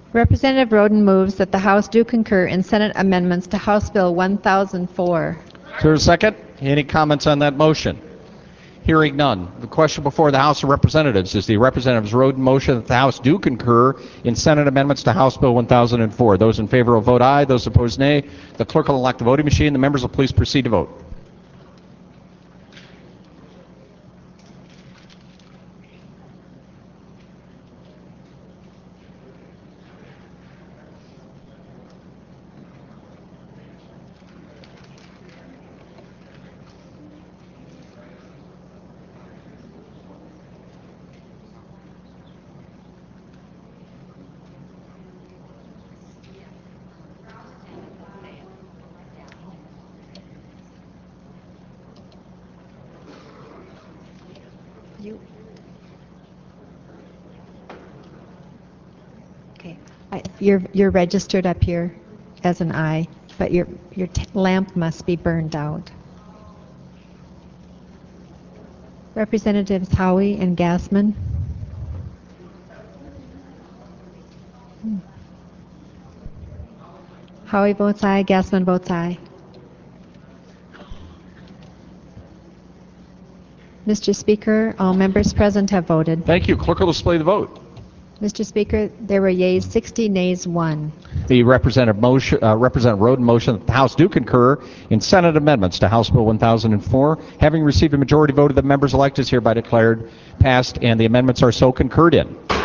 Representative Roden moves that the House do concur in Senate amendments to House Bill 1004. Is there a second? Any comments on that motion? Hearing none. The question before the House of Representatives is the Representatives Roden motion that the House do concur in Senate amendments to House Bill 1004. Those in favor will vote aye. Those opposed, nay. The clerk will elect the voting machine. The members will please proceed to vote. Okay. You're registered up here as an aye, but your lamp must be burned out. Representatives Howie and Gassman. Howie votes aye. Gassman votes aye. Mr. Speaker, all members present have voted. Thank you. Clerk will display the vote. Mr. Speaker, there were yeas 60, nays 1. The Representative Roden motion that the House do concur in Senate amendments to House Bill 1004, having received a majority vote of the members elect, is hereby declared passed, and the amendments are so concurred in.